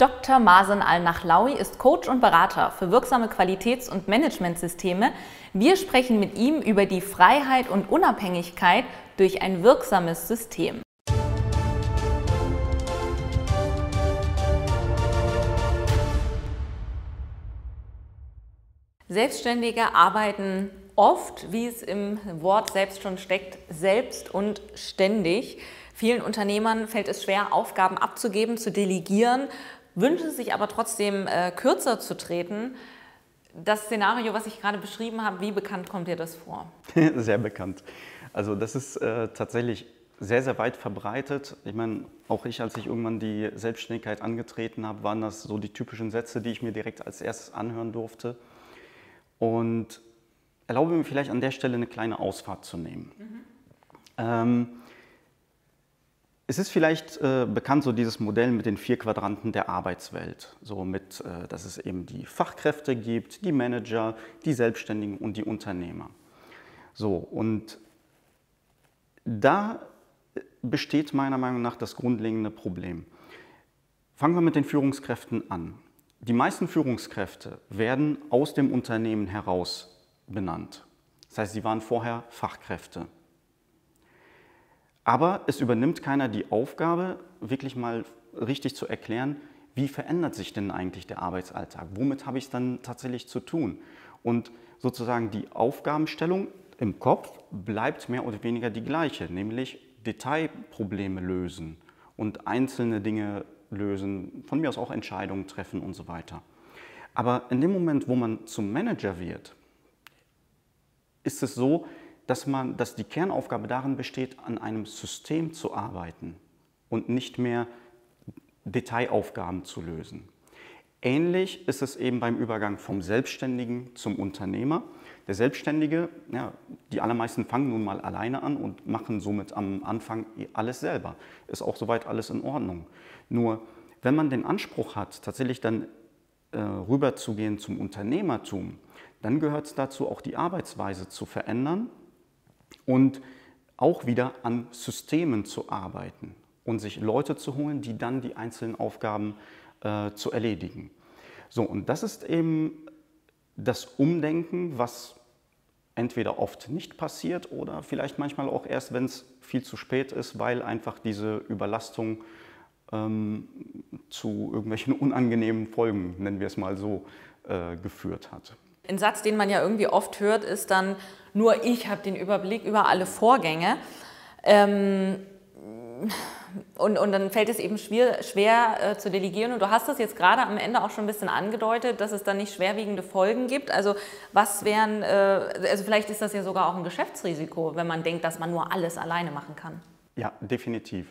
Dr. Masen Al-Nachlaoui ist Coach und Berater für wirksame Qualitäts- und Managementsysteme. Wir sprechen mit ihm über die Freiheit und Unabhängigkeit durch ein wirksames System. Selbstständige arbeiten oft, wie es im Wort selbst schon steckt, selbst und ständig. Vielen Unternehmern fällt es schwer, Aufgaben abzugeben, zu delegieren, wünschen sich aber trotzdem kürzer zu treten. Das Szenario, was ich gerade beschrieben habe, wie bekannt kommt dir das vor? Sehr bekannt. Also das ist tatsächlich sehr, sehr weit verbreitet. Ich meine, auch ich, als ich irgendwann die Selbstständigkeit angetreten habe, waren das so die typischen Sätze, die ich mir direkt als erstes anhören durfte. Und erlaube mir vielleicht an der Stelle eine kleine Ausfahrt zu nehmen. Es ist vielleicht bekannt, so dieses Modell mit den 4 Quadranten der Arbeitswelt. So mit, dass es eben die Fachkräfte gibt, die Manager, die Selbstständigen und die Unternehmer. So, und da besteht meiner Meinung nach das grundlegende Problem. Fangen wir mit den Führungskräften an. Die meisten Führungskräfte werden aus dem Unternehmen heraus benannt. Das heißt, sie waren vorher Fachkräfte. Aber es übernimmt keiner die Aufgabe, wirklich mal richtig zu erklären, wie verändert sich denn eigentlich der Arbeitsalltag? Womit habe ich es dann tatsächlich zu tun? Und sozusagen die Aufgabenstellung im Kopf bleibt mehr oder weniger die gleiche, nämlich Detailprobleme lösen und einzelne Dinge lösen, von mir aus auch Entscheidungen treffen und so weiter. Aber in dem Moment, wo man zum Manager wird, ist es so, dass die Kernaufgabe darin besteht, an einem System zu arbeiten und nicht mehr Detailaufgaben zu lösen. Ähnlich ist es eben beim Übergang vom Selbstständigen zum Unternehmer. Der Selbstständige, ja, die allermeisten fangen nun mal alleine an und machen somit am Anfang alles selber. Ist auch soweit alles in Ordnung. Nur wenn man den Anspruch hat, tatsächlich dann rüberzugehen zum Unternehmertum, dann gehört es dazu, auch die Arbeitsweise zu verändern und auch wieder an Systemen zu arbeiten und sich Leute zu holen, die dann die einzelnen Aufgaben zu erledigen. So, und das ist eben das Umdenken, was entweder oft nicht passiert oder vielleicht manchmal auch erst, wenn es viel zu spät ist, weil einfach diese Überlastung zu irgendwelchen unangenehmen Folgen, nennen wir es mal so, geführt hat. Ein Satz, den man ja irgendwie oft hört, ist dann, nur ich habe den Überblick über alle Vorgänge. Und dann fällt es eben schwer zu delegieren. Und du hast das jetzt gerade am Ende auch schon ein bisschen angedeutet, dass es dann nicht schwerwiegende Folgen gibt. Also was wären, also vielleicht ist das ja sogar auch ein Geschäftsrisiko, wenn man denkt, dass man nur alles alleine machen kann. Ja, definitiv.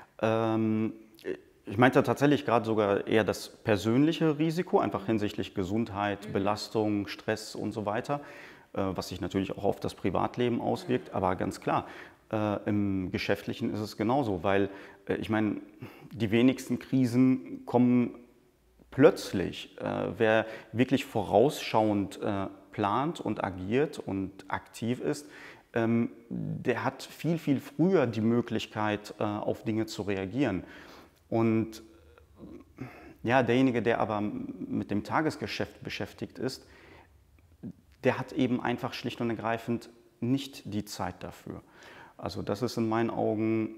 Ich meinte tatsächlich gerade sogar eher das persönliche Risiko, einfach hinsichtlich Gesundheit, Belastung, Stress und so weiter, was sich natürlich auch auf das Privatleben auswirkt. Aber ganz klar, im Geschäftlichen ist es genauso, weil ich meine, die wenigsten Krisen kommen plötzlich. Wer wirklich vorausschauend plant und agiert und aktiv ist, der hat viel, viel früher die Möglichkeit, auf Dinge zu reagieren. Und ja, derjenige, der aber mit dem Tagesgeschäft beschäftigt ist, der hat eben einfach schlicht und ergreifend nicht die Zeit dafür. Also das ist in meinen Augen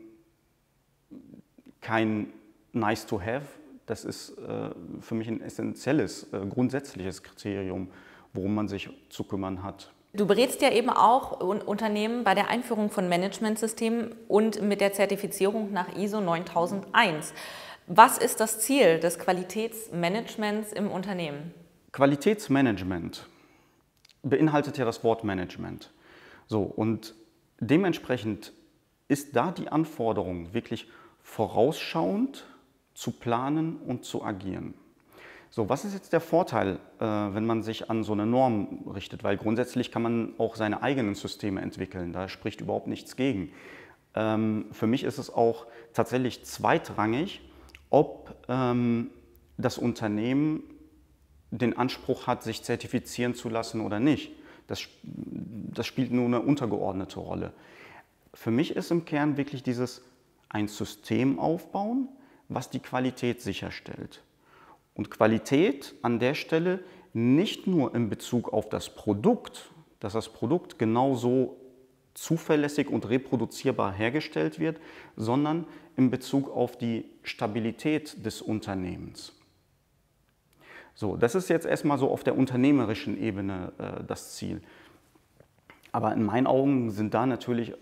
kein nice to have, das ist für mich ein essentielles, grundsätzliches Kriterium, worum man sich zu kümmern hat. Du berätst ja eben auch Unternehmen bei der Einführung von Managementsystemen und mit der Zertifizierung nach ISO 9001. Was ist das Ziel des Qualitätsmanagements im Unternehmen? Qualitätsmanagement beinhaltet ja das Wort Management. So, und dementsprechend ist da die Anforderung, wirklich vorausschauend zu planen und zu agieren. So, was ist jetzt der Vorteil, wenn man sich an so eine Norm richtet? Weil grundsätzlich kann man auch seine eigenen Systeme entwickeln, da spricht überhaupt nichts gegen. Für mich ist es auch tatsächlich zweitrangig, ob das Unternehmen den Anspruch hat, sich zertifizieren zu lassen oder nicht. Das spielt nur eine untergeordnete Rolle. Für mich ist im Kern wirklich ein System aufbauen, was die Qualität sicherstellt. Und Qualität an der Stelle nicht nur in Bezug auf das Produkt, dass das Produkt genauso zuverlässig und reproduzierbar hergestellt wird, sondern in Bezug auf die Stabilität des Unternehmens. So, das ist jetzt erstmal so auf der unternehmerischen Ebene das Ziel. Aber in meinen Augen sind da natürlich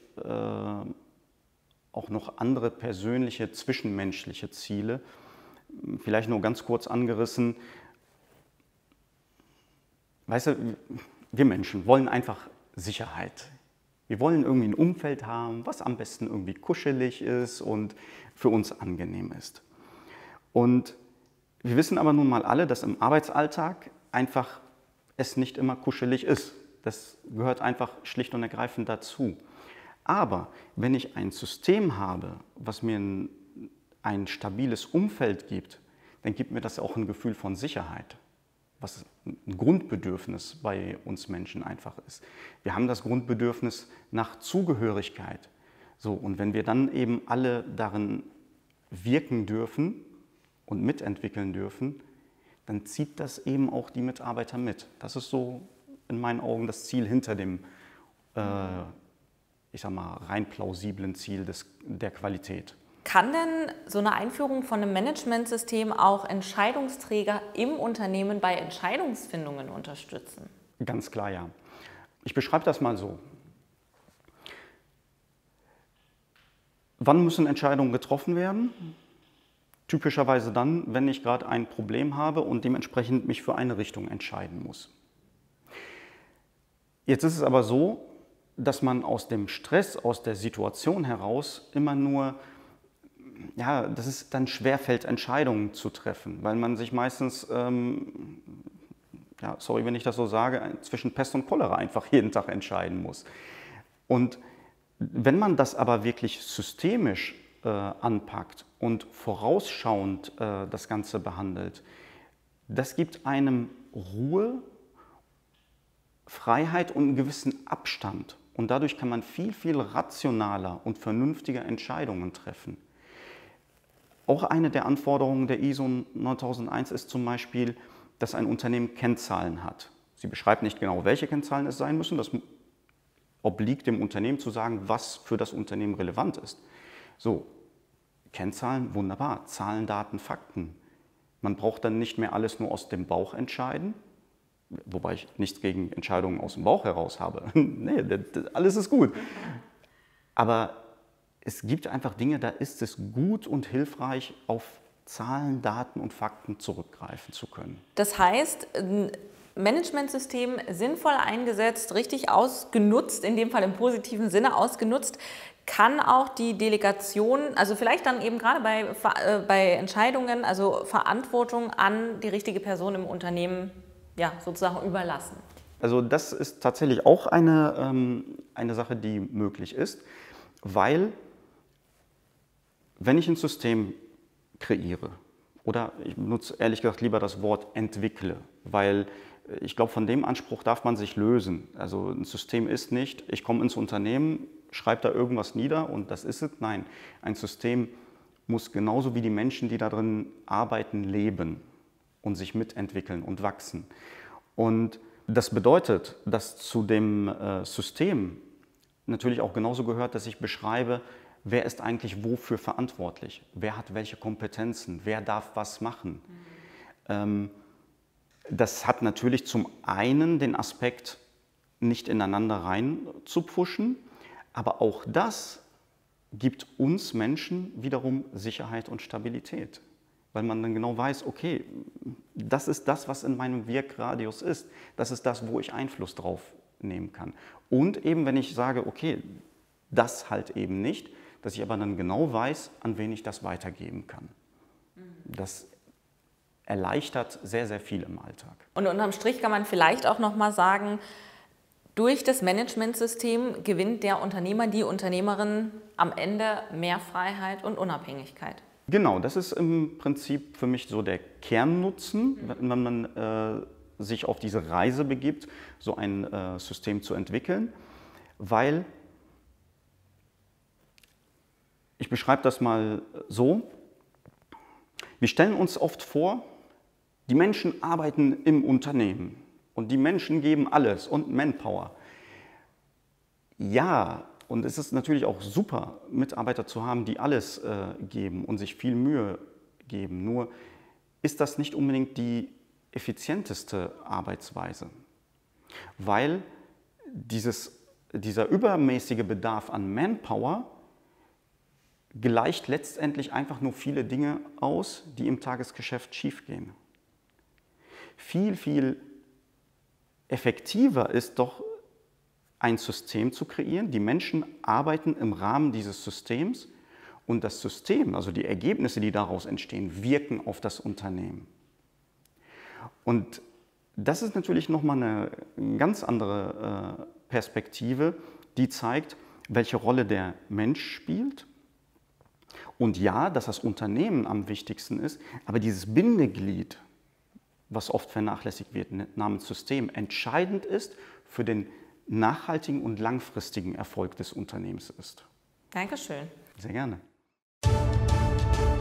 auch noch andere persönliche, zwischenmenschliche Ziele. Vielleicht nur ganz kurz angerissen. Weißt du, wir Menschen wollen einfach Sicherheit. Wir wollen irgendwie ein Umfeld haben, was am besten irgendwie kuschelig ist und für uns angenehm ist. Und wir wissen aber nun mal alle, dass im Arbeitsalltag einfach es nicht immer kuschelig ist. Das gehört einfach schlicht und ergreifend dazu. Aber wenn ich ein System habe, was mir ein stabiles Umfeld gibt, dann gibt mir das auch ein Gefühl von Sicherheit, was ein Grundbedürfnis bei uns Menschen einfach ist. Wir haben das Grundbedürfnis nach Zugehörigkeit. So, und wenn wir dann eben alle darin wirken dürfen und mitentwickeln dürfen, dann zieht das eben auch die Mitarbeiter mit. Das ist so in meinen Augen das Ziel hinter dem, ich sag mal, rein plausiblen Ziel der Qualität. Kann denn so eine Einführung von einem Managementsystem auch Entscheidungsträger im Unternehmen bei Entscheidungsfindungen unterstützen? Ganz klar, ja. Ich beschreibe das mal so. Wann müssen Entscheidungen getroffen werden? Typischerweise dann, wenn ich gerade ein Problem habe und dementsprechend mich für eine Richtung entscheiden muss. Jetzt ist es aber so, dass man aus dem Stress, aus der Situation heraus immer nur, ja, dass es dann schwerfällt, Entscheidungen zu treffen, weil man sich meistens, ja, sorry, wenn ich das so sage, zwischen Pest und Cholera einfach jeden Tag entscheiden muss. Und wenn man das aber wirklich systemisch anpackt und vorausschauend das Ganze behandelt, das gibt einem Ruhe, Freiheit und einen gewissen Abstand. Und dadurch kann man viel, viel rationaler und vernünftiger Entscheidungen treffen. Auch eine der Anforderungen der ISO 9001 ist zum Beispiel, dass ein Unternehmen Kennzahlen hat. Sie beschreibt nicht genau, welche Kennzahlen es sein müssen. Das obliegt dem Unternehmen zu sagen, was für das Unternehmen relevant ist. So, Kennzahlen, wunderbar. Zahlen, Daten, Fakten. Man braucht dann nicht mehr alles nur aus dem Bauch entscheiden, wobei ich nichts gegen Entscheidungen aus dem Bauch heraus habe. Nee, alles ist gut. Aber es gibt einfach Dinge, da ist es gut und hilfreich, auf Zahlen, Daten und Fakten zurückgreifen zu können. Das heißt, ein Managementsystem sinnvoll eingesetzt, richtig ausgenutzt, in dem Fall im positiven Sinne ausgenutzt, kann auch die Delegation, also vielleicht dann eben gerade bei Entscheidungen, also Verantwortung an die richtige Person im Unternehmen, ja, sozusagen überlassen. Also das ist tatsächlich auch eine Sache, die möglich ist, weil wenn ich ein System kreiere, oder ich benutze ehrlich gesagt lieber das Wort entwickle, weil ich glaube, von dem Anspruch darf man sich lösen. Also ein System ist nicht, ich komme ins Unternehmen, schreibe da irgendwas nieder und das ist es. Nein, ein System muss genauso wie die Menschen, die darin arbeiten, leben und sich mitentwickeln und wachsen. Und das bedeutet, dass zu dem System natürlich auch genauso gehört, dass ich beschreibe, wer ist eigentlich wofür verantwortlich, wer hat welche Kompetenzen, wer darf was machen. Das hat natürlich zum einen den Aspekt, nicht ineinander rein zu pfuschen, aber auch das gibt uns Menschen wiederum Sicherheit und Stabilität. Weil man dann genau weiß, okay, das ist das, was in meinem Wirkradius ist. Das ist das, wo ich Einfluss drauf nehmen kann. Und eben, wenn ich sage, okay, das halt eben nicht, dass ich aber dann genau weiß, an wen ich das weitergeben kann. Das erleichtert sehr, sehr viel im Alltag. Und unterm Strich kann man vielleicht auch noch mal sagen, durch das Managementsystem gewinnt der Unternehmer, die Unternehmerin am Ende mehr Freiheit und Unabhängigkeit. Genau, das ist im Prinzip für mich so der Kernnutzen, wenn man sich auf diese Reise begibt, so ein System zu entwickeln, weil ich beschreibe das mal so, wir stellen uns oft vor, Die Menschen arbeiten im Unternehmen und die Menschen geben alles und Manpower. Ja, und es ist natürlich auch super, Mitarbeiter zu haben, die alles geben und sich viel Mühe geben. Nur ist das nicht unbedingt die effizienteste Arbeitsweise, weil dieser übermäßige Bedarf an Manpower gleicht letztendlich einfach nur viele Dinge aus, die im Tagesgeschäft schiefgehen. Viel, viel effektiver ist doch, ein System zu kreieren. Die Menschen arbeiten im Rahmen dieses Systems und das System, also die Ergebnisse, die daraus entstehen, wirken auf das Unternehmen. Und das ist natürlich nochmal eine ganz andere Perspektive, die zeigt, welche Rolle der Mensch spielt. Und ja, dass das Unternehmen am wichtigsten ist, aber dieses Bindeglied, was oft vernachlässigt wird, namens System, entscheidend ist für den nachhaltigen und langfristigen Erfolg des Unternehmens ist. Dankeschön. Sehr gerne.